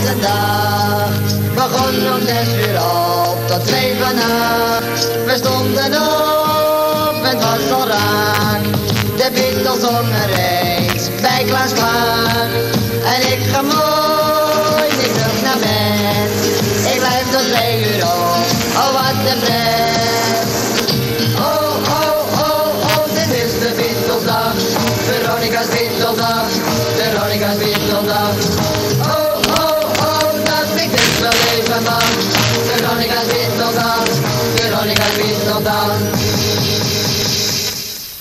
de dag begon om 6 uur op tot 2 vannacht. We stonden op, het was al raak. De Beatles zongen reeds bij Klaas Vaak. En ik ga mooi niet terug naar bed. Ik blijf tot 2 uur op, oh wat een